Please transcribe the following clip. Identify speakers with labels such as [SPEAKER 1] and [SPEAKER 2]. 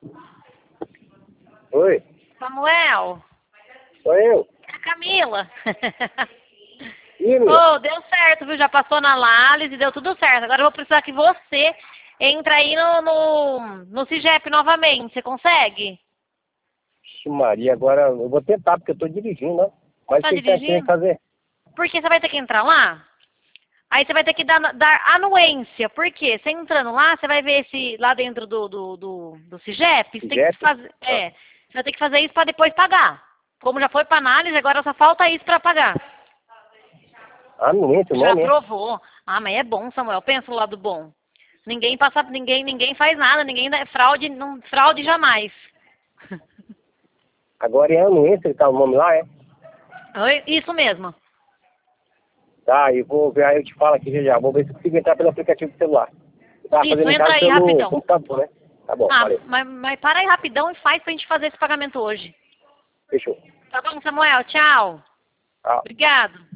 [SPEAKER 1] Oi,
[SPEAKER 2] Samuel,
[SPEAKER 1] sou eu.
[SPEAKER 2] é a Camila.
[SPEAKER 1] Ih,
[SPEAKER 2] Ô, deu certo, viu? Já passou na análise, deu tudo certo. Agora eu vou precisar que você entre aí no CIGEP novamente. Você consegue?
[SPEAKER 1] Maria, agora eu vou tentar, porque eu tô dirigindo, né? Mas o
[SPEAKER 2] Tá
[SPEAKER 1] que você tem que
[SPEAKER 2] dirigindo?
[SPEAKER 1] fazer?
[SPEAKER 2] Porque você vai ter que entrar lá. Aí você vai ter que dar anuência. Por quê? Você entrando lá, você vai ver esse lá dentro do CIGEP. Você tem que
[SPEAKER 1] Direto?
[SPEAKER 2] fazer.
[SPEAKER 1] Ah,
[SPEAKER 2] Você vai ter que fazer isso para depois pagar. Como já foi para análise, agora só falta isso para pagar.
[SPEAKER 1] anuente o
[SPEAKER 2] Já
[SPEAKER 1] nome, é?
[SPEAKER 2] aprovou. Ah, mas é bom, Samuel. Pensa o lado bom. Ninguém passa, ninguém faz nada, ninguém dá fraude, não, fraude jamais.
[SPEAKER 1] Agora é anuência, que tá o nome lá, é?
[SPEAKER 2] Oi? Isso mesmo.
[SPEAKER 1] Tá, eu vou ver, aí eu te falo aqui já já. Vou ver se eu consigo entrar pelo aplicativo do celular. Eu tava
[SPEAKER 2] Isso,
[SPEAKER 1] fazendo em
[SPEAKER 2] entra
[SPEAKER 1] casa
[SPEAKER 2] aí
[SPEAKER 1] pelo
[SPEAKER 2] rapidão.
[SPEAKER 1] computador, né? Tá bom,
[SPEAKER 2] Ah,
[SPEAKER 1] valeu.
[SPEAKER 2] mas para aí rapidão e faz pra gente fazer esse pagamento hoje.
[SPEAKER 1] Fechou.
[SPEAKER 2] Tá bom, Samuel? Tchau.
[SPEAKER 1] Tchau.
[SPEAKER 2] Obrigado.